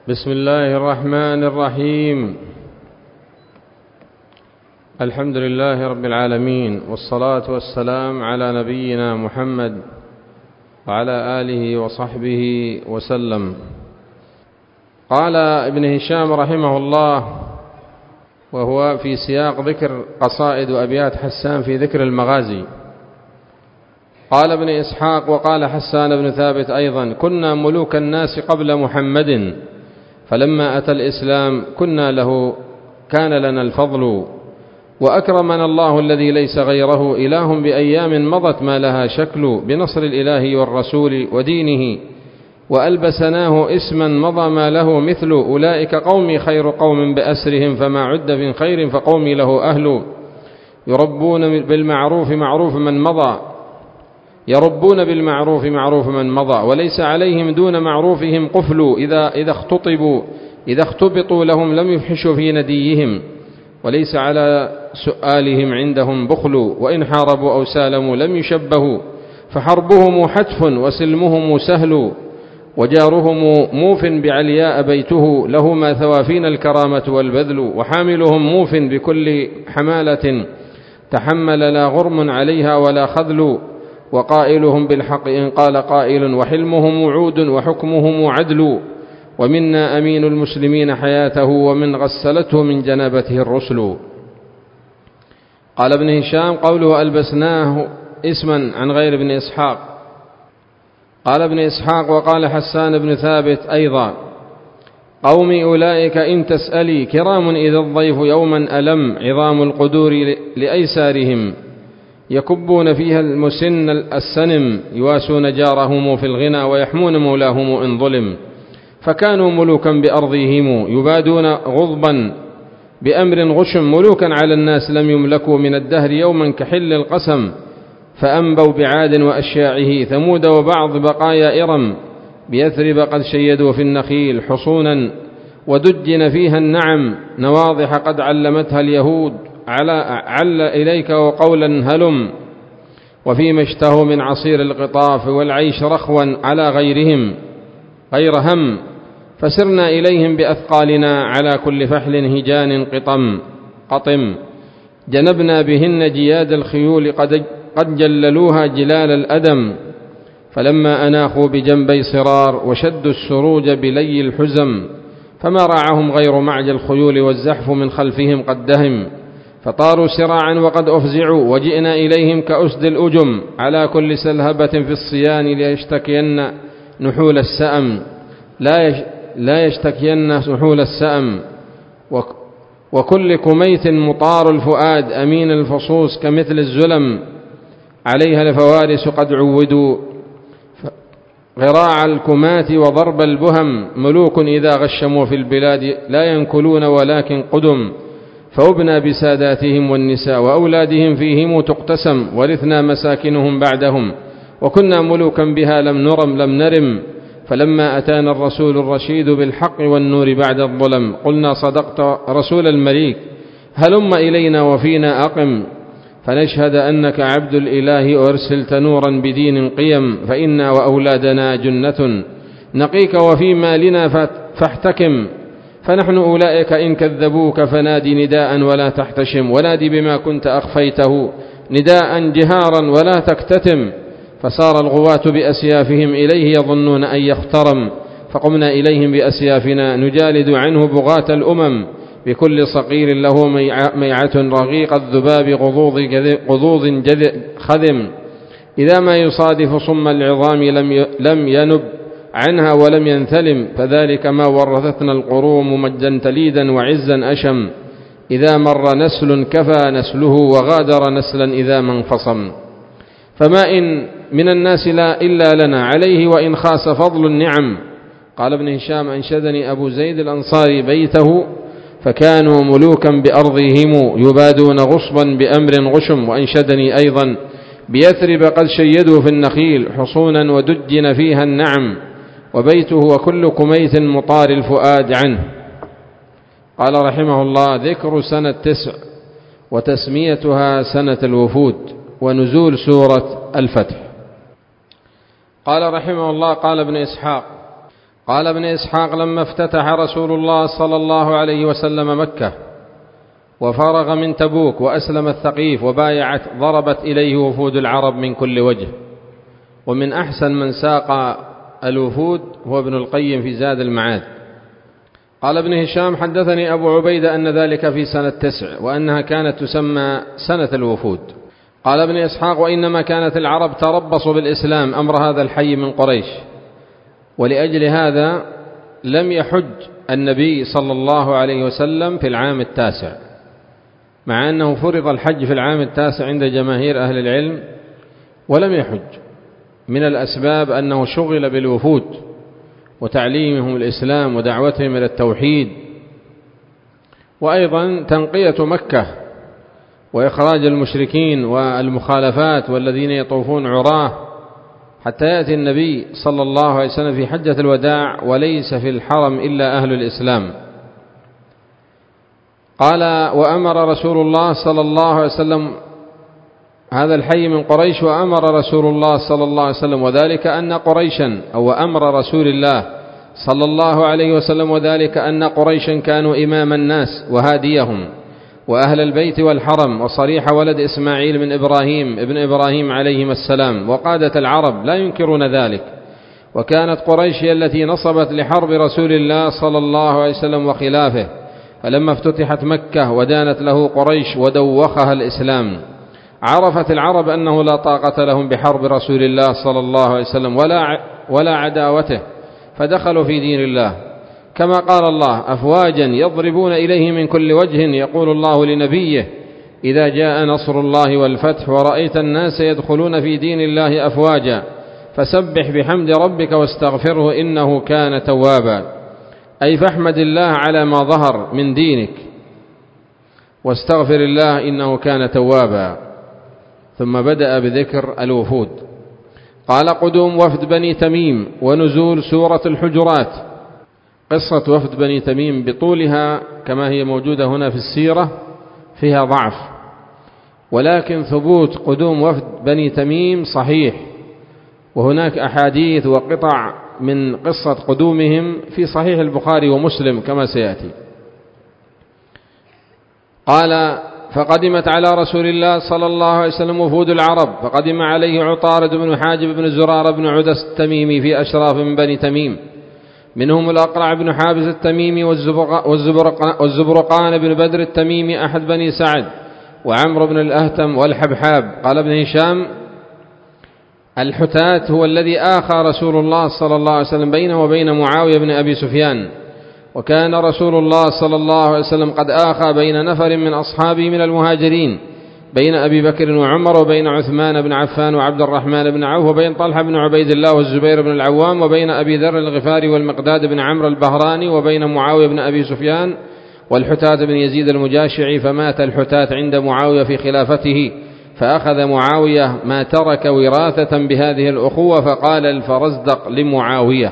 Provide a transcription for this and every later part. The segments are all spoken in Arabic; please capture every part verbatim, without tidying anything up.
بسم الله الرحمن الرحيم. الحمد لله رب العالمين، والصلاة والسلام على نبينا محمد وعلى آله وصحبه وسلم. قال ابن هشام رحمه الله، وهو في سياق ذكر قصائد وأبيات حسان في ذكر المغازي، قال ابن إسحاق: وقال حسان بن ثابت أيضا: كنا ملوك الناس قبل محمد، فلما أتى الإسلام كنا له كان لنا الفضل، وأكرمنا الله الذي ليس غيره إله بأيام مضت ما لها شكل، بنصر الإله والرسول ودينه، وألبسناه اسما مضى ما له مثل، أولئك قومي خير قوم بأسرهم، فما عد من خير فقومي له أهل، يربون بالمعروف معروف من مضى يربون بالمعروف معروف من مضى، وليس عليهم دون معروفهم قفل، إذا إذا اختطبوا إذا اختبطوا لهم لم يفحشوا في نديهم، وليس على سؤالهم عندهم بخل، وإن حاربوا أو سالموا لم يشبهوا، فحربهم حتف وسلمهم سهل، وجارهم موف بعلياء بيته، له ما ثوافين الكرامة والبذل، وحاملهم موف بكل حمالة تحمل لا غرم عليها ولا خذل، وقائلهم بالحق إن قال قائل، وحلمهم وعود وحكمهم عدل، ومنا أمين المسلمين حياته، ومن غسلته من جنابته الرسل. قال ابن هشام: قوله ألبسناه اسما عن غير ابن إسحاق. قال ابن إسحاق: وقال حسان بن ثابت أيضا: قومي أولئك إن تسألي، كرام إذا الضيف يوما ألم، عظام القدور لأيسارهم، يكبون فيها المسن السنم، يواسون جارهم في الغنى، ويحمون مولاهم إن ظلم، فكانوا ملوكا بأرضهم، يبادون غضبا بأمر غشم، ملوكا على الناس لم يملكوا من الدهر يوما كحل القسم، فأنبوا بعاد وأشياعه ثمود، وبعض بقايا إرم، بيثرب قد شيدوا في النخيل حصونا، ودجن فيها النعم، نواضح قد علمتها اليهود، على عل إليك وقولا هلم، وفيما اشتهوا من عصير القطاف، والعيش رخوا على غيرهم غير هم، فسرنا إليهم بأثقالنا، على كل فحل هجان قطم قطم، جنبنا بهن جياد الخيول، قد, قد جللوها جلال الأدم، فلما أناخوا بجنبي صرار، وشدوا السروج بلي الحزم، فما رعهم غير معج الخيول، والزحف من خلفهم قد دهم، فطاروا سراعا وقد أفزعوا، وجئنا إليهم كأسد الأجم، على كل سلهبة في الصيان، ليشتكين نحول السأم لا لا يشتكين نحول السأم، وكل كميت مطار الفؤاد، أمين الفصوص كمثل الزلم، عليها الفوارس قد عودوا غراع الكمات وضرب البهم، ملوك إذا غشموا في البلاد لا ينكلون ولكن قدم، فوبنا بساداتهم والنساء، وأولادهم فيهم تقتسم، ورثنا مساكنهم بعدهم، وكنا ملوكا بها لم نرم لم نرم، فلما أتانا الرسول الرشيد بالحق والنور بعد الظلم، قلنا صدقت رسول المليك، هلم إلينا وفينا أقم، فنشهد أنك عبد الإله، أرسلت نورا بدين قيم، فإنا وأولادنا جنة نقيك وفي مالنا فاحتكم، فنحن أولئك إن كذبوك فنادي نداء ولا تحتشم، ونادي بما كنت أخفيته نداء جهارا ولا تكتتم، فصار الغواة بأسيافهم إليه يظنون أن يخترم، فقمنا إليهم بأسيافنا نجالد عنه بغاة الأمم، بكل صقير له ميعة رغيق الذباب غضوض خذم، إذا ما يصادف صم العظام لم ينب عنها ولم ينثلم، فذلك ما ورثتنا القروم مجدا تليدا وعزا أشم، إذا مر نسل كفى نسله، وغادر نسلا إذا ما انفصم، فما إن من الناس لا إلا لنا عليه، وإن خاس فضل النعم. قال ابن هشام: أنشدني أبو زيد الأنصاري بيته: فكانوا ملوكا بأرضهم، يبادون غصبا بأمر غشم، وأنشدني أيضا: بيثرب قد شيدوا في النخيل حصونا، ودجن فيها النعم، وبيته وكل كميت مطار الفؤاد عنه. قال رحمه الله: ذكر سنة تسع، وتسميتها سنة الوفود، ونزول سورة الفتح. قال رحمه الله: قال ابن إسحاق: قال ابن إسحاق: لما افتتح رسول الله صلى الله عليه وسلم مكة وفرغ من تبوك وأسلم الثقيف وبايعت، ضربت إليه وفود العرب من كل وجه. ومن أحسن من ساق الوفود هو ابن القيم في زاد المعاد. قال ابن هشام: حدثني أبو عبيدة أن ذلك في سنة تسع، وأنها كانت تسمى سنة الوفود. قال ابن إسحاق: وإنما كانت العرب تربص بالإسلام أمر هذا الحي من قريش، ولأجل هذا لم يحج النبي صلى الله عليه وسلم في العام التاسع، مع أنه فرض الحج في العام التاسع عند جماهير أهل العلم، ولم يحج من الأسباب أنه شغل بالوفود وتعليمهم الإسلام ودعوتهم إلى التوحيد، وأيضا تنقية مكة وإخراج المشركين والمخالفات والذين يطوفون عراه، حتى يأتي النبي صلى الله عليه وسلم في حجة الوداع وليس في الحرم إلا أهل الإسلام. قال: وأمر رسول الله صلى الله عليه وسلم هذا الحي من قريش، وأمر رسول الله صلى الله عليه وسلم وذلك أن قريشا أو أمر رسول الله صلى الله عليه وسلم وذلك أن قريشا كانوا إمام الناس وهاديهم وأهل البيت والحرم وصريح ولد إسماعيل من إبراهيم ابن إبراهيم عليهما السلام وقادة العرب لا ينكرون ذلك. وكانت قريش هي التي نصبت لحرب رسول الله صلى الله عليه وسلم وخلافه، فلما افتتحت مكة ودانت له قريش ودوخها الإسلام، عرفت العرب أنه لا طاقة لهم بحرب رسول الله صلى الله عليه وسلم ولا ولا عداوته، فدخلوا في دين الله، كما قال الله: أفواجا يضربون إليه من كل وجه، يقول الله لنبيه: إذا جاء نصر الله والفتح ورأيت الناس يدخلون في دين الله أفواجا فسبح بحمد ربك واستغفره إنه كان توابا. أي فاحمد الله على ما ظهر من دينك واستغفر الله إنه كان توابا. ثم بدأ بذكر الوفود. قال: قدوم وفد بني تميم ونزول سورة الحجرات. قصة وفد بني تميم بطولها كما هي موجودة هنا في السيرة فيها ضعف، ولكن ثبوت قدوم وفد بني تميم صحيح، وهناك أحاديث وقطع من قصة قدومهم في صحيح البخاري ومسلم كما سيأتي. قال: فقدمت على رسول الله صلى الله عليه وسلم وفود العرب، فقدم عليه عطارد بن حاجب بن زرار بن عدس التميمي في أشراف من بني تميم، منهم الأقرع بن حابس التميمي والزبرقان بن بدر التميمي أحد بني سعد، وعمرو بن الأهتم والحبحاب. قال ابن هشام: الحتات هو الذي آخى رسول الله صلى الله عليه وسلم بينه وبين معاوية بن أبي سفيان، وكان رسول الله صلى الله عليه وسلم قد آخى بين نفر من أصحابه من المهاجرين، بين أبي بكر وعمر، وبين عثمان بن عفان وعبد الرحمن بن عوف، وبين طلحة بن عبيد الله والزبير بن العوام، وبين أبي ذر الغفاري والمقداد بن عمرو البهراني، وبين معاوية بن أبي سفيان والحتات بن يزيد المجاشعي. فمات الحتات عند معاوية في خلافته، فأخذ معاوية ما ترك وراثة بهذه الأخوة، فقال الفرزدق لمعاوية.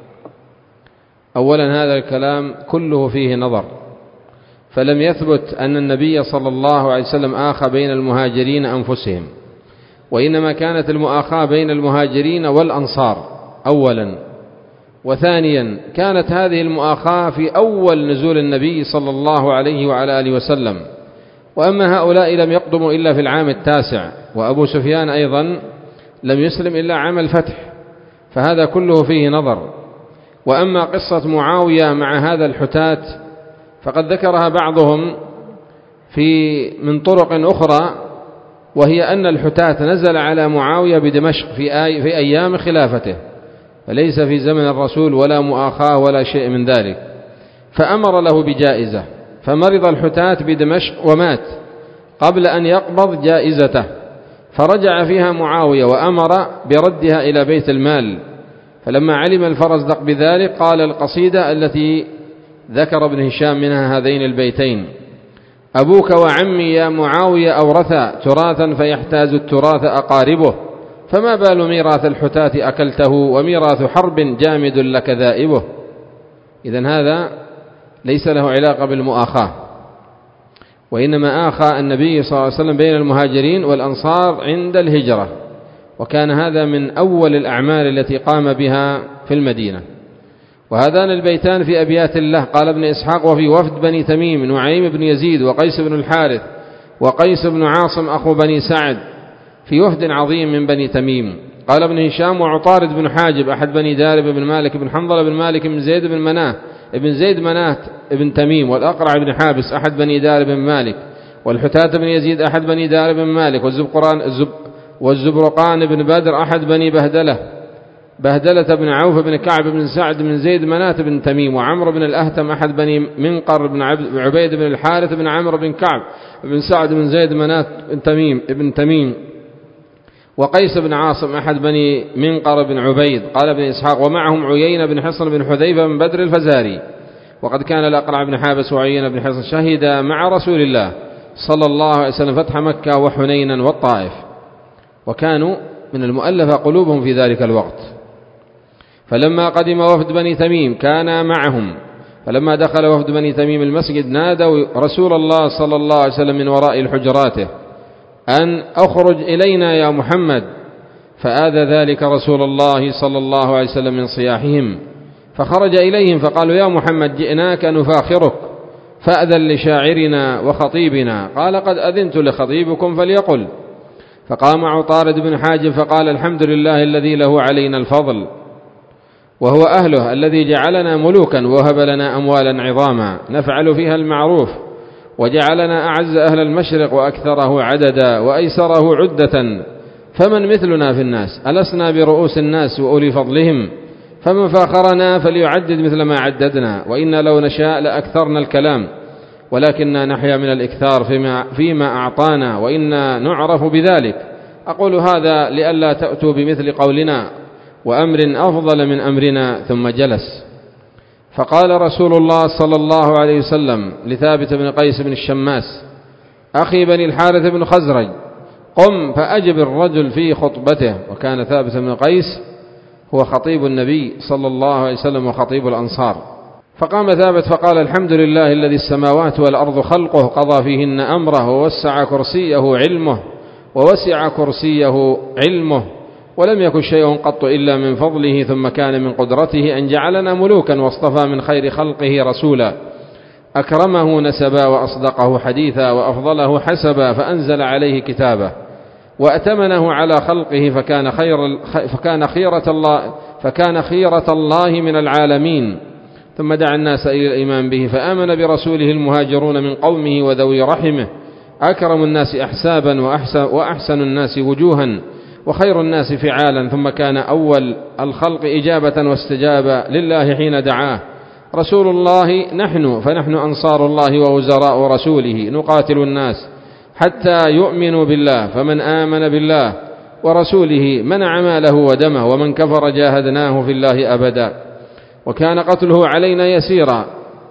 أولا هذا الكلام كله فيه نظر، فلم يثبت أن النبي صلى الله عليه وسلم آخى بين المهاجرين أنفسهم، وإنما كانت المؤاخاة بين المهاجرين والأنصار أولا، وثانيا كانت هذه المؤاخاة في أول نزول النبي صلى الله عليه وعلى آله وسلم، وأما هؤلاء لم يقدموا إلا في العام التاسع، وأبو سفيان أيضا لم يسلم إلا عام الفتح، فهذا كله فيه نظر. وأما قصة معاوية مع هذا الحتات فقد ذكرها بعضهم في من طرق أخرى، وهي أن الحتات نزل على معاوية بدمشق في, آي في أيام خلافته، فليس في زمن الرسول ولا مؤاخاة ولا شيء من ذلك، فأمر له بجائزة، فمرض الحتات بدمشق ومات قبل أن يقبض جائزته، فرجع فيها معاوية وأمر بردها إلى بيت المال. فلما علم الفرزدق بذلك قال القصيدة التي ذكر ابن هشام منها هذين البيتين: أبوك وعمي يا معاوية أورثا تراثا فيحتاز التراث أقاربه، فما بال ميراث الحتات أكلته وميراث حرب جامد لك ذائبه. إذن هذا ليس له علاقة بالمؤاخاة، وإنما آخى النبي صلى الله عليه وسلم بين المهاجرين والأنصار عند الهجرة، وكان هذا من أول الأعمال التي قام بها في المدينة. وهذان البيتان في أبيات له. قال ابن إسحاق: وفي وفد بني تميم نعيم بن يزيد وقيس بن الحارث وقيس بن عاصم أخو بني سعد في وفد عظيم من بني تميم. قال ابن هشام: وعطارد بن حاجب أحد بني دارب بن مالك بن حنظلة بن مالك بن زيد بن مناه ابن زيد مناه ابن تميم، والأقرع بن حابس أحد بني دارب بن مالك، والحتاة بن يزيد أحد بني دارب بن مالك، والزبقران الزب والزبرقان بن بدر أحد بني بهدلة بهدلة بن عوف بن كعب بن سعد بن زيد مناة بن تميم، وعمرو بن الأهتم أحد بني منقر بن عبيد بن الحارث بن عمرو بن كعب بن سعد بن زيد مناة بن تميم ابن تميم، وقيس بن عاصم أحد بني منقر بن عبيد. قال ابن إسحاق: ومعهم عيينة بن حصن بن حذيفة بن بدر الفزاري. وقد كان الأقرع بن حابس وعيينة بن حصن شهدا مع رسول الله صلى الله عليه وسلم فتح مكة وحنينا والطائف، وكانوا من المؤلفة قلوبهم في ذلك الوقت. فلما قدم وفد بني تميم كان معهم، فلما دخل وفد بني تميم المسجد نادوا رسول الله صلى الله عليه وسلم من وراء حجراته أن أخرج إلينا يا محمد، فآذى ذلك رسول الله صلى الله عليه وسلم من صياحهم، فخرج إليهم فقالوا: يا محمد جئناك نفاخرك فأذن لشاعرنا وخطيبنا. قال: قد أذنت لخطيبكم فليقل. فقام عطارد بن حاجب فقال: الحمد لله الذي له علينا الفضل وهو أهله، الذي جعلنا ملوكا وهب لنا أموالا عظاما نفعل فيها المعروف، وجعلنا أعز أهل المشرق وأكثره عددا وأيسره عدة، فمن مثلنا في الناس؟ ألسنا برؤوس الناس وأولي فضلهم؟ فمن فاخرنا فليعدد مثل ما عددنا، وإنا لو نشاء لأكثرنا الكلام، ولكننا نحيا من الإكثار فيما, فيما أعطانا، وإنا نعرف بذلك. أقول هذا لئلا تأتوا بمثل قولنا وأمر أفضل من أمرنا. ثم جلس. فقال رسول الله صلى الله عليه وسلم لثابت بن قيس بن الشماس أخي بني الحارث بن خزرج: قم فأجب الرجل في خطبته. وكان ثابت بن قيس هو خطيب النبي صلى الله عليه وسلم وخطيب الأنصار. فقام ثابت فقال: الحمد لله الذي السماوات والأرض خلقه قضى فيهن أمره ووسع كرسيه علمه ووسع كرسيه علمه ولم يكن شيء قط إلا من فضله، ثم كان من قدرته أن جعلنا ملوكا واصطفى من خير خلقه رسولا، أكرمه نسبا وأصدقه حديثا وأفضله حسبا، فأنزل عليه كتابه وأتمنه على خلقه، فكان خير فكان خيرة الله فكان خيرة الله من العالمين. ثم دعا الناس إلى الإيمان به، فآمن برسوله المهاجرون من قومه وذوي رحمه، أكرم الناس أحسابا وأحسن, وأحسن الناس وجوها وخير الناس فعالا. ثم كان أول الخلق إجابة واستجابة لله حين دعاه. رسول الله نحن، فنحن أنصار الله ووزراء رسوله، نقاتل الناس حتى يؤمنوا بالله، فمن آمن بالله ورسوله منع ماله ودمه، ومن كفر جاهدناه في الله أبدا، وكان قتله علينا يسيرا.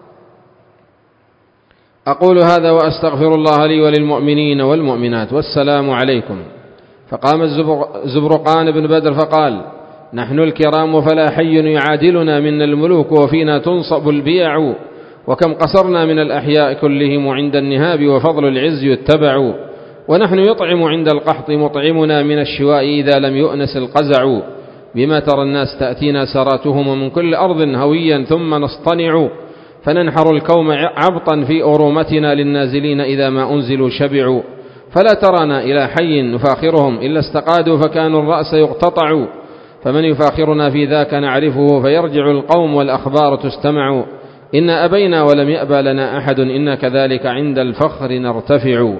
أقول هذا وأستغفر الله لي وللمؤمنين والمؤمنات، والسلام عليكم. فقام الزبرقان بن بدر فقال: نحن الكرام فلا حي يعادلنا منا الملوك، وفينا تنصب البيع، وكم قصرنا من الأحياء كلهم عند النهاب، وفضل العز يتبع، ونحن يطعم عند القحط مطعمنا من الشواء إذا لم يؤنس القزع، بما ترى الناس تأتينا سراتهم من كل أرض هويا ثم نصطنع، فننحر الكوم عبطا في أرومتنا للنازلين إذا ما أنزلوا شبعوا، فلا ترانا إلى حي نفاخرهم إلا استقادوا فكانوا الرأس يقتطع، فمن يفاخرنا في ذاك نعرفه فيرجع القوم والأخبار تستمع، إن أبينا ولم يأبى لنا أحد إن كذلك عند الفخر نرتفع.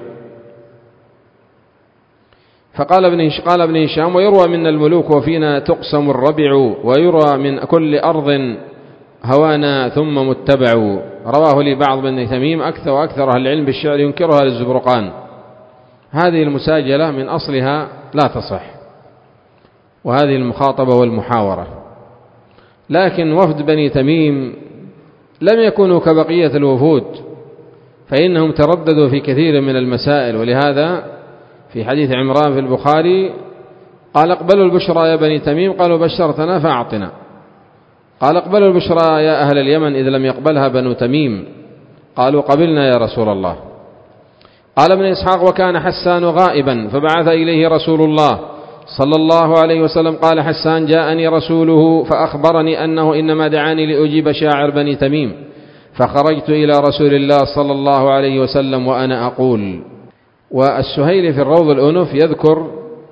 فقال ابن قال ابن هشام: ويروى من الملوك وفينا تقسم الربع، ويروى من كل أرض هوانا ثم متبع. رواه لي بعض بن تميم أكثر وأكثر أهل العلم بالشعر ينكرها للزبرقان. هذه المساجلة من أصلها لا تصح، وهذه المخاطبة والمحاورة. لكن وفد بني تميم لم يكونوا كبقية الوفود، فإنهم ترددوا في كثير من المسائل، ولهذا في حديث عمران في البخاري قال: اقبلوا البشرى يا بني تميم، قالوا: بشرتنا فأعطنا. قال: اقبلوا البشرى يا أهل اليمن، إذ لم يقبلها بنو تميم، قالوا: قبلنا يا رسول الله. قال ابن إسحاق: وكان حسان غائبا، فبعث إليه رسول الله صلى الله عليه وسلم قال حسان: جاءني رسوله فأخبرني أنه إنما دعاني لأجيب شاعر بني تميم، فخرجت إلى رسول الله صلى الله عليه وسلم وأنا أقول. والسهيلي في الروض الأنف يذكر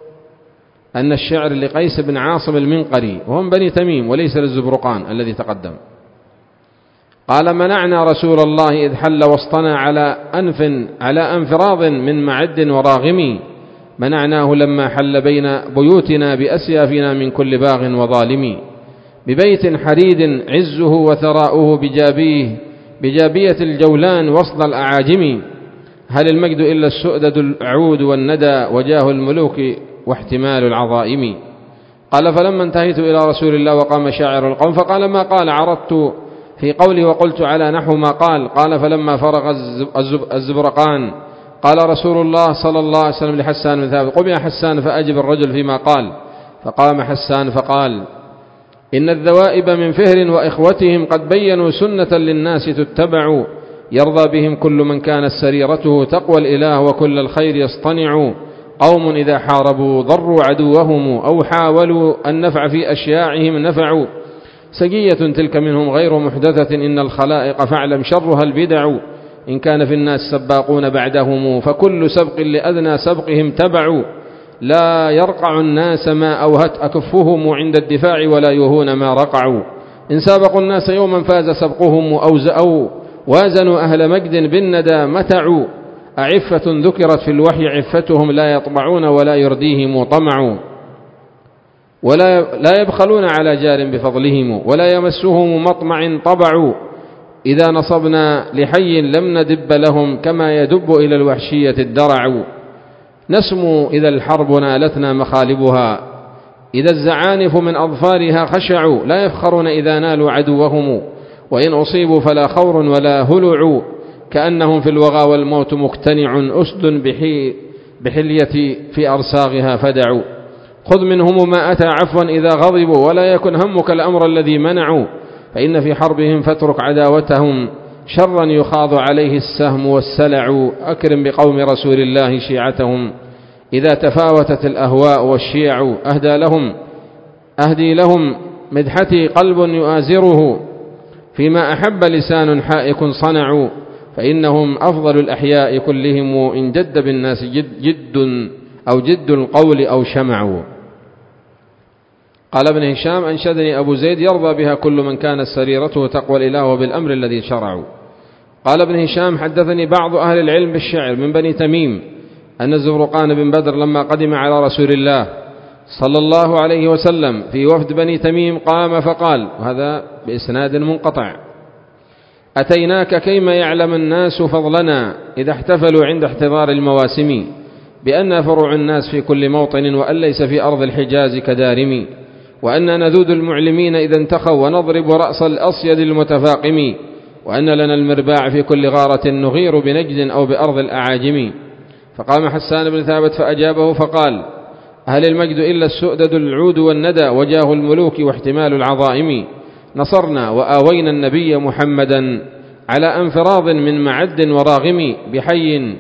أن الشعر لقيس بن عاصم المنقري وهم بني تميم وليس للزبرقان الذي تقدم. قال: منعنا رسول الله إذ حل وسطنا على أنف على أنفراض من معد وراغم، منعناه لما حل بين بيوتنا بأسيافنا من كل باغ وظالم، ببيت حريد عزه وثراؤه بجابيه بجابية الجولان وسط الأعاجم، هل المجد إلا السؤدد العود والندى وجاه الملوك واحتمال العظائم. قال: فلما انتهيت إلى رسول الله وقام شاعر القوم فقال: ما قال؟ عرضت في قولي وقلت على نحو ما قال. قال: فلما فرغ الزبرقان قال رسول الله صلى الله عليه وسلم لحسان بن ثابت: قم يا حسان فأجب الرجل فيما قال. فقام حسان فقال: إن الذوائب من فهر وإخوتهم قد بينوا سنة للناس تتبع، يرضى بهم كل من كانت سريرته تقوى الإله وكل الخير يصطنع، قوم إذا حاربوا ضروا عدوهم أو حاولوا النفع في أشياعهم نفعوا، سجية تلك منهم غير محدثة، إن الخلائق فاعلم شرها البدع، إن كان في الناس سباقون بعدهم فكل سبق لأدنى سبقهم تبع، لا يرقع الناس ما أوهت أكفهم عند الدفاع ولا يهون ما رقعوا، إن سابقوا الناس يوما فاز سبقهم أو وازنوا أهل مجد بالندى متعوا، أعفة ذكرت في الوحي عفتهم لا يطمعون ولا يرديهم طمع، ولا لا يبخلون على جار بفضلهم ولا يمسهم مطمع طبع، إذا نصبنا لحي لم ندب لهم كما يدب إلى الوحشية الدرع، نسمو إذا الحرب نالتنا مخالبها، إذا الزعانف من أظفارها خشعوا، لا يفخرون إذا نالوا عدوهم، وإن أصيبوا فلا خور ولا هلع، كأنهم في الوغى والموت مقتنع، أسد بحي بحلية في أرساغها فدعوا، خذ منهم ما أتى عفوا إذا غضبوا، ولا يكن همك الأمر الذي منعوا، فإن في حربهم فاترك عداوتهم، شرا يخاض عليه السهم والسلع، أكرم بقوم رسول الله شيعتهم، إذا تفاوتت الأهواء والشيع، أهدى لهم أهدي لهم مدحتي قلب يؤازره، فيما أحب لسان حائك صنعوا، فإنهم أفضل الأحياء كلهم، إن جد بالناس جد, جد أو جد القول أو شمعوا. قال ابن هشام: أنشدني أبو زيد يرضى بها كل من كانت سريرته تقوى الإله وبالأمر الذي شرعوا. قال ابن هشام: حدثني بعض أهل العلم بالشعر من بني تميم أن الزبرقان بن بدر لما قدم على رسول الله صلى الله عليه وسلم في وفد بني تميم قام فقال، وهذا بإسناد منقطع: أتيناك كيما يعلم الناس فضلنا إذا احتفلوا عند احتضار المواسم، بأن فروع الناس في كل موطن وأن ليس في أرض الحجاز كدارم، وأن نذود المعلمين إذا انتخوا ونضرب رأس الأصيد المتفاقم، وأن لنا المرباع في كل غارة نغير بنجد أو بأرض الأعاجم. فقام حسان بن ثابت فأجابه فقال: هل المجد إلا السؤدد العود والندى وجاه الملوك واحتمال العظائم، نصرنا وآوينا النبي محمدا على أنفراض من معد وراغم، بحي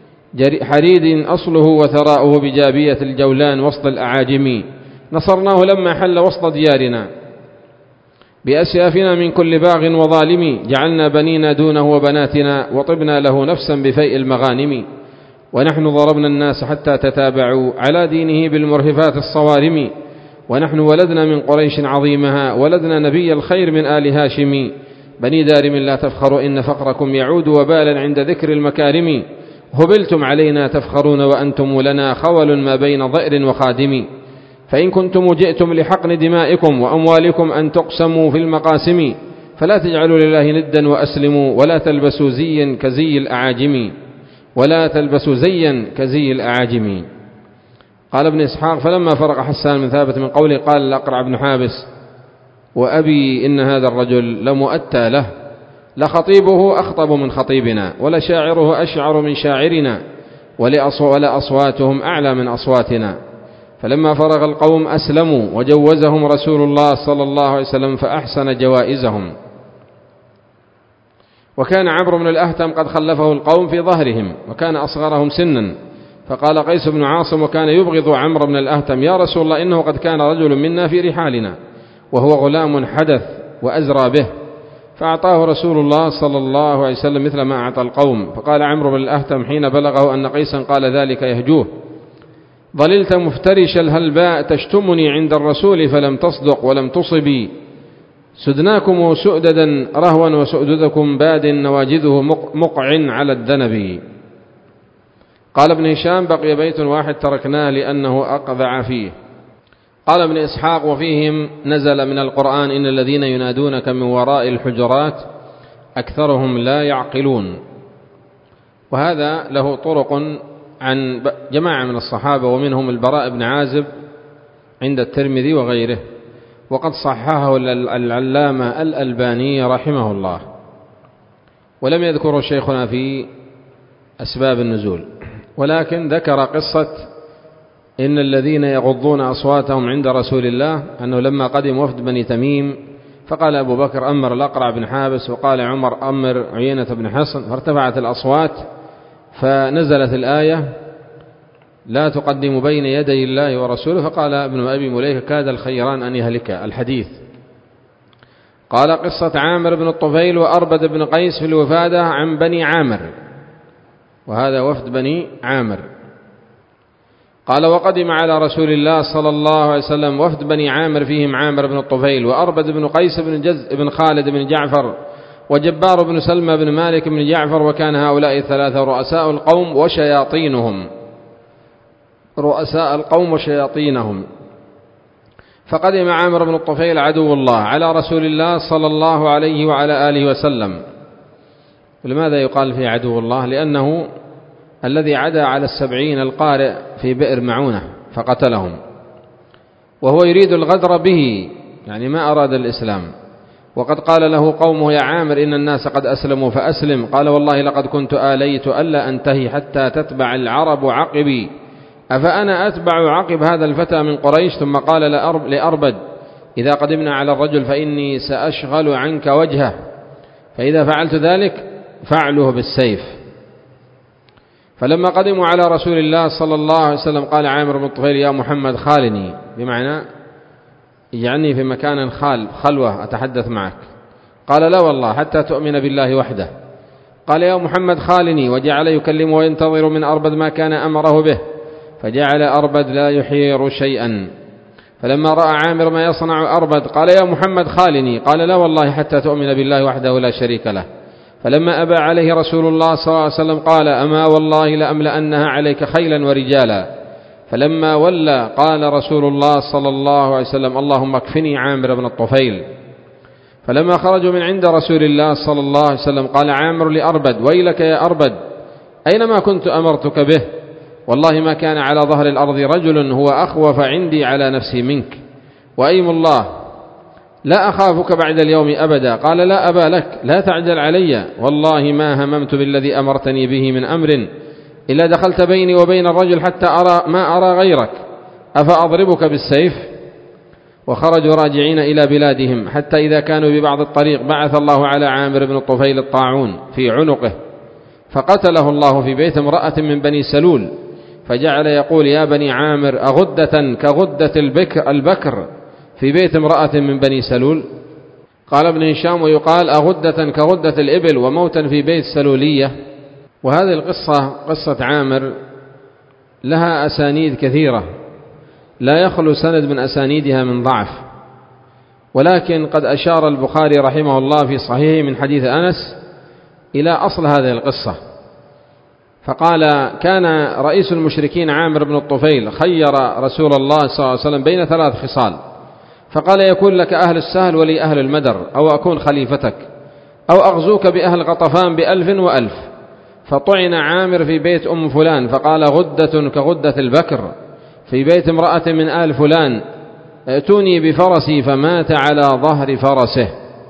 حريد أصله وثراؤه بجابية الجولان وسط الأعاجم، نصرناه لما حل وسط ديارنا بأسيافنا من كل باغ وظالم، جعلنا بنينا دونه وبناتنا وطبنا له نفسا بفيء المغانم، ونحن ضربنا الناس حتى تتابعوا على دينه بالمرهفات الصوارم، ونحن ولدنا من قريش عظيمها ولدنا نبي الخير من آل هاشم، بني دارم لا تفخروا إن فقركم يعود وبالا عند ذكر المكارم، هبلتم علينا تفخرون وأنتم لنا خول ما بين ضئر وخادم، فإن كنتم جئتم لحقن دمائكم وأموالكم أن تقسموا في المقاسم، فلا تجعلوا لله ندا وأسلموا، ولا تلبسوا زيا كزي الأعاجم ولا تلبسوا زيا كزي الأعاجم. قال ابن إسحاق: فلما فرق حسان بن ثابت من قوله قال الأقرع بن حابس: وأبي إن هذا الرجل لمؤتى له، لخطيبه أخطب من خطيبنا، ولشاعره أشعر من شاعرنا، ولا أصواتهم أعلى من أصواتنا. فلما فرغ القوم أسلموا وجوزهم رسول الله صلى الله عليه وسلم فأحسن جوائزهم. وكان عمرو بن الأهتم قد خلفه القوم في ظهرهم، وكان أصغرهم سنا، فقال قيس بن عاصم وكان يبغض عمرو بن الأهتم: يا رسول الله إنه قد كان رجل منا في رحالنا وهو غلام حدث وأزرى به، فأعطاه رسول الله صلى الله عليه وسلم مثل ما أعطى القوم. فقال عمرو بن الأهتم حين بلغه أن قيسا قال ذلك يهجوه: ظللت مفترش الهلباء تشتمني عند الرسول فلم تصدق ولم تصبي، سدناكم سؤددا رهوا وسؤددكم باد نواجذه مقع على الذنب. قال ابن هشام: بقي بيت واحد تركناه لأنه أقذع فيه. قال ابن إسحاق: وفيهم نزل من القرآن: إن الذين ينادونك من وراء الحجرات أكثرهم لا يعقلون. وهذا له طرق عن جماعة من الصحابة ومنهم البراء بن عازب عند الترمذي وغيره، وقد صححه العلامة الألباني رحمه الله، ولم يذكر شيخنا في أسباب النزول، ولكن ذكر قصة إن الذين يغضون أصواتهم عند رسول الله أنه لما قدم وفد بني تميم فقال أبو بكر: أمر الأقرع بن حابس، وقال عمر: أمر عيينة بن حصن، فارتفعت الأصوات فنزلت الآية: لا تقدموا بين يدي الله ورسوله. فقال ابن أبي مليكة: كاد الخيران أن يهلك. الحديث. قال: قصة عامر بن الطفيل وأربد بن قيس في الوفادة عن بني عامر، وهذا وفد بني عامر. قال: وقدم على رسول الله صلى الله عليه وسلم وفد بني عامر فيهم عامر بن الطفيل وأربد بن قيس بن جز بن خالد بن جعفر وجبار بن سلمى بن مالك بن جعفر، وكان هؤلاء الثلاثة رؤساء القوم وشياطينهم رؤساء القوم وشياطينهم. فقدم عامر بن الطفيل عدو الله على رسول الله صلى الله عليه وعلى آله وسلم. لماذا يقال فيه عدو الله؟ لأنه الذي عدا على السبعين القارئ في بئر معونة فقتلهم، وهو يريد الغدر به، يعني ما أراد الإسلام. وقد قال له قومه: يا عامر إن الناس قد أسلموا فأسلم. قال: والله لقد كنت آليت ألا أنتهي حتى تتبع العرب عقبي، أفأنا أتبع عقب هذا الفتى من قريش؟ ثم قال لأربد: إذا قدمنا على الرجل فإني سأشغل عنك وجهه، فإذا فعلت ذلك فعله بالسيف. فلما قدموا على رسول الله صلى الله عليه وسلم قال عامر بن الطفيل: يا محمد خالني، بمعنى اجعلني في مكان خال خلوة أتحدث معك. قال: لا والله حتى تؤمن بالله وحده. قال: يا محمد خالني، وجعل يكلمه وينتظر من أربد ما كان أمره به، فجعل أربد لا يحير شيئا. فلما رأى عامر ما يصنع أربد قال: يا محمد خالني. قال: لا والله حتى تؤمن بالله وحده لا شريك له. فلما أبى عليه رسول الله صلى الله عليه وسلم قال: أما والله لأملأنها عليك خيلا ورجالا. فلما ولى قال رسول الله صلى الله عليه وسلم: اللهم اكفني عامر بن الطفيل. فلما خرجوا من عند رسول الله صلى الله عليه وسلم قال عامر لأربد: ويلك يا أربد، أينما كنت أمرتك به، والله ما كان على ظهر الأرض رجل هو أخوف عندي على نفسي منك، وأيم الله لا أخافك بعد اليوم أبدا. قال: لا أبا لك، لا تعجل علي، والله ما هممت بالذي أمرتني به من أمر إلا دخلت بيني وبين الرجل حتى أرى ما أرى غيرك، أفأضربك بالسيف؟ وخرجوا راجعين إلى بلادهم، حتى إذا كانوا ببعض الطريق بعث الله على عامر بن الطفيل الطاعون في عنقه، فقتله الله في بيت امرأة من بني سلول، فجعل يقول: يا بني عامر أغدة كغدة البكر, البكر في بيت امرأة من بني سلول. قال ابن هشام: ويقال أغدة كغدة الإبل، وموتا في بيت سلولية. وهذه القصة قصة عامر لها أسانيد كثيرة لا يخلو سند من أسانيدها من ضعف، ولكن قد أشار البخاري رحمه الله في صحيحه من حديث أنس إلى أصل هذه القصة، فقال: كان رئيس المشركين عامر بن الطفيل خير رسول الله صلى الله عليه وسلم بين ثلاث خصال، فقال: يكون لك أهل السهل ولي أهل المدر، أو أكون خليفتك، أو أغزوك بأهل غطفان بألف وألف. فطعن عامر في بيت أم فلان، فقال: غدة كغدة البكر في بيت امرأة من آل فلان، ائتوني بفرسي، فمات على ظهر فرسه.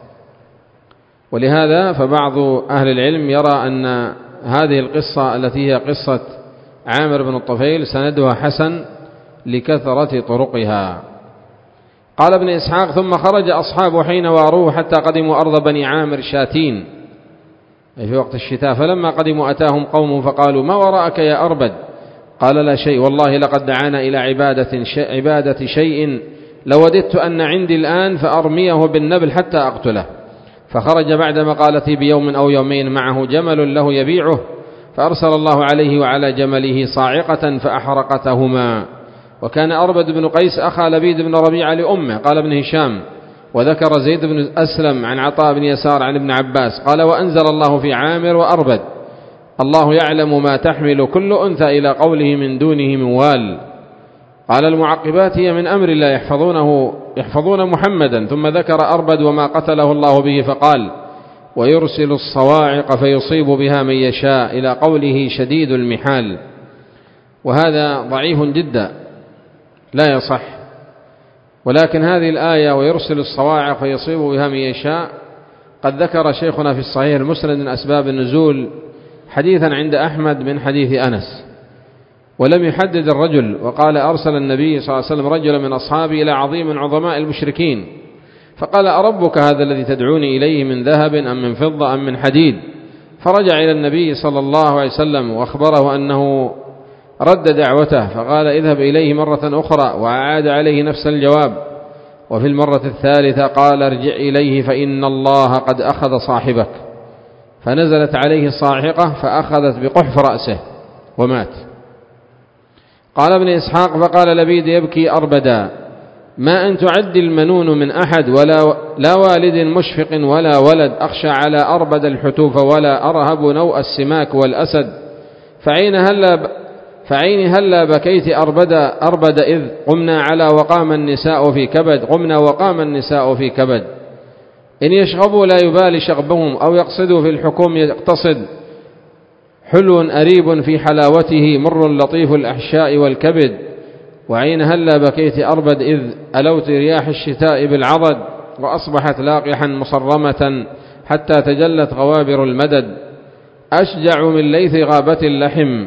ولهذا فبعض أهل العلم يرى أن هذه القصة التي هي قصة عامر بن الطفيل سندها حسن لكثرة طرقها. قال ابن إسحاق: ثم خرج أصحابه حين واروه حتى قدموا أرض بني عامر شاتين، أي في وقت الشتاء. فلما قدموا أتاهم قوم فقالوا: ما وراءك يا أربد؟ قال لا شيء، والله لقد دعانا إلى عبادة, شيء عبادة شيء لوددت أن عندي الآن فأرميه بالنبل حتى أقتله. فخرج بعد مقالتي بيوم أو يومين معه جمل له يبيعه، فأرسل الله عليه وعلى جمله صاعقة فأحرقتهما. وكان أربد بن قيس أخا لبيد بن ربيعة لأمه. قال ابن هشام: وذكر زيد بن أسلم عن عطاء بن يسار عن ابن عباس قال: وأنزل الله في عامر وأربد: الله يعلم ما تحمل كل أنثى، إلى قوله من دونه موال. قال: المعقبات هي من أمر الله يحفظونه يحفظون محمدا. ثم ذكر أربد وما قتله الله به فقال: ويرسل الصواعق فيصيب بها من يشاء، إلى قوله شديد المحال. وهذا ضعيف جدا لا يصح. ولكن هذه الآية ويرسل الصواعق فيصيب بها من يشاء قد ذكر شيخنا في الصحيح المسند من أسباب النزول حديثا عند أحمد من حديث أنس، ولم يحدد الرجل، وقال: أرسل النبي صلى الله عليه وسلم رجلا من أصحابه إلى عظيم من عظماء المشركين فقال: أربك هذا الذي تدعوني إليه من ذهب أم من فضة أم من حديد؟ فرجع إلى النبي صلى الله عليه وسلم وأخبره أنه رد دعوته، فقال: اذهب إليه مرة أخرى، وأعاد عليه نفس الجواب. وفي المرة الثالثة قال: ارجع إليه فإن الله قد أخذ صاحبك. فنزلت عليه الصاعقة فأخذت بقحف رأسه ومات. قال ابن إسحاق: فقال لبيد يبكي أربدا: ما أن تعد المنون من أحد، ولا لا والد مشفق ولا ولد، أخشى على أربد الحتوف ولا أرهب نوء السماك والأسد. فعين هلا فعين هلا بكيت أربدا أربد إذ قمنا على وقام النساء في كبد قمنا وقام النساء في كبد. إن يشغبوا لا يبالي شغبهم، أو يقصدوا في الحكوم يقتصد. حلو أريب في حلاوته، مر لطيف الأحشاء والكبد. وعين هلا بكيت أربد إذ ألوت رياح الشتاء بالعضد، وأصبحت لاقحا مصرمة حتى تجلت غوابر المدد. أشجع من ليث غابة اللحم،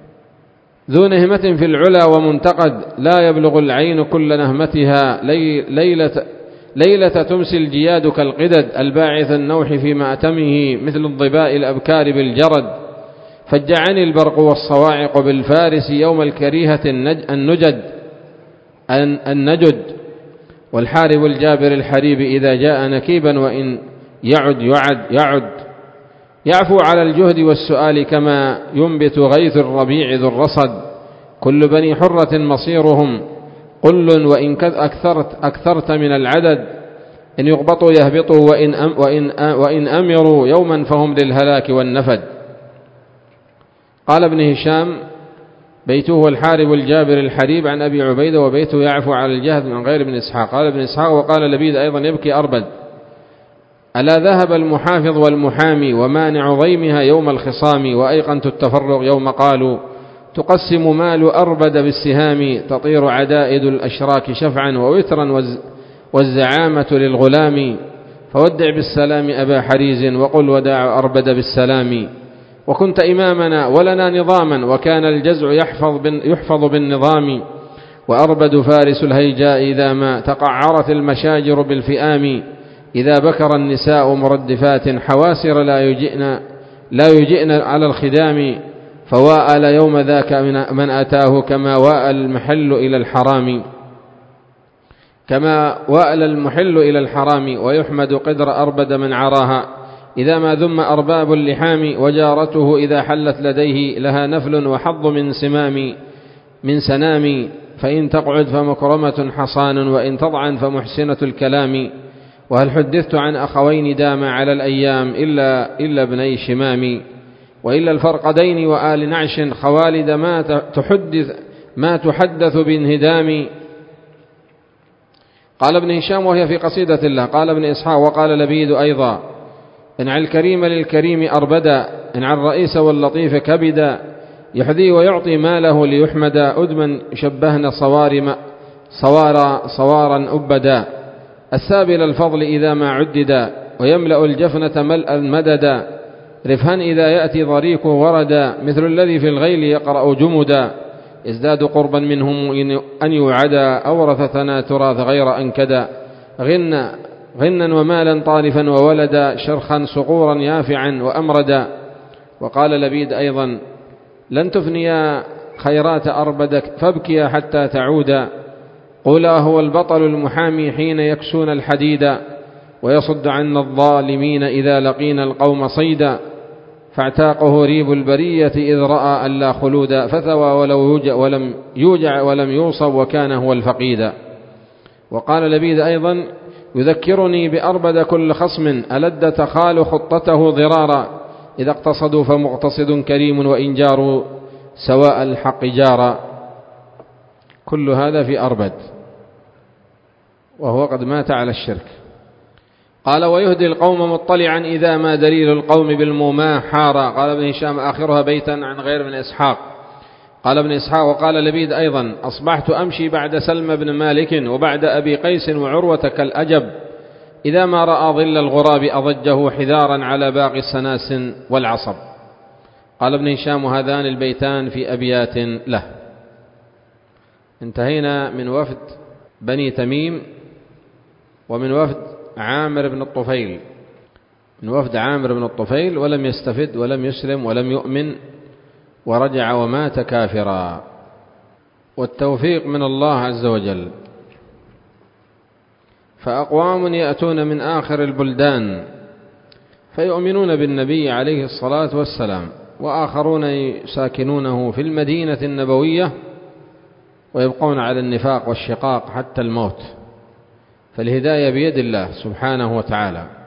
ذو نهمة في العلا ومنتقد، لا يبلغ العين كل نهمتها. لي ليلة, ليلة تمسي الجياد كالقدد، الباعث النوح في مأتمه مثل الضباء الأبكار بالجرد. فجعني البرق والصواعق بالفارس يوم الكريهة النجد النجد. والحارب الجابر الحريب إذا جاء نكيبا، وإن يعد يعد يعد. يعفو على الجهد والسؤال كما ينبت غيث الربيع ذو الرصد. كل بني حرة مصيرهم قل، وإن أكثرت, أكثرت من العدد. إن يغبطوا يهبطوا، وإن, أم وإن, وإن أمروا يوما فهم للهلاك والنفد. قال ابن هشام: بيته الحارب الجابر الحريب عن أبي عبيدة، وبيته يعفو على الجهد من غير ابن إسحاق. قال ابن إسحاق: وقال لبيد أيضا يبكي أربد: ألا ذهب المحافظ والمحامي ومانع ضيمها يوم الخصام، وأيقنت التفرق يوم قالوا تقسم مال أربد بالسهام. تطير عدائد الأشراك شفعا ووترا، والزعامة للغلام. فودع بالسلام أبا حريز، وقل وداع أربد بالسلام. وكنت إمامنا ولنا نظاما، وكان الجزع يحفظ, يحفظ بالنظام. وأربد فارس الهيجاء إذا ما تقعرت المشاجر بالفئام. إذا بكر النساء مردفات حواسر لا يجئن, لا يجئن على الخدام. فواءل يوم ذاك من أتاه كما واءل المحل إلى الحرام كما واءل المحل إلى الحرام. ويحمد قدر أربد من عراها إذا ما ذم أرباب اللحام. وجارته إذا حلت لديه لها نفل وحظ من سمام من سنام. فإن تقعد فمكرمة حصان، وإن تضعن فمحسنة الكلام. وهل حدثت عن أخوين دام على الأيام إلا, إلا ابني شمام. وإلا الفرقدين وآل نعش خوالد ما تحدث, ما تحدث بانهدام. قال ابن هشام وهي في قصيدة الله. قال ابن إسحاق: وقال لبيد أيضا: إن عن الكريم للكريم أربدا، إن عن الرئيس واللطيف كبدا. يحذي ويعطي ماله ليحمدا، أدما شبهن صوارم صوارا صوارا أبدا. السابل الفضل إذا ما عددا، ويملأ الجفنة ملأ مددا. رفهن إذا يأتي ضريك وردا، مثل الذي في الغيل يقرأ جمدا. ازداد قربا منهم أن يوعدا، أورثتنا تراث غير أنكدا. غنى غنا ومالا طالفا وولدا، شرخا صقورا يافعا وأمردا. وقال لبيد أيضا: لن تفنيا خيرات أربدك فابكيا حتى تعودا. قولا هو البطل المحامي حين يكسون الحديدا، ويصد عنا الظالمين إذا لقينا القوم صيدا. فاعتاقه ريب البرية إذ رأى أن لا خلودا، فثوى ولو يوجع ولم يوجع ولم يوصب وكان هو الفقيدا. وقال لبيد أيضا: يذكرني بأربد كل خصم ألد تخال خطته ضرارا، إذا اقتصدوا فمقتصد كريم وإن جاروا سواء الحق جارا. كل هذا في أربد وهو قد مات على الشرك. قال: ويهدي القوم مطلعا إذا ما دليل القوم بالموماه حارا. قال ابن هشام: آخرها بيتا عن غير من إسحاق. قال ابن إسحاق: وقال لبيد أيضا: أصبحت أمشي بعد سلم بن مالك وبعد أبي قيس وعروة كالأجب، إذا ما رأى ظل الغراب أضجه حذارا على باقي السناسن والعصب. قال ابن هشام: هذان البيتان في أبيات له. انتهينا من وفد بني تميم ومن وفد عامر بن الطفيل. من وفد عامر بن الطفيل ولم يستفد ولم يسلم ولم يؤمن ورجع ومات كافرا، والتوفيق من الله عز وجل. فأقوام يأتون من آخر البلدان فيؤمنون بالنبي عليه الصلاة والسلام، وآخرون يساكنونه في المدينة النبوية ويبقون على النفاق والشقاق حتى الموت. فالهداية بيد الله سبحانه وتعالى.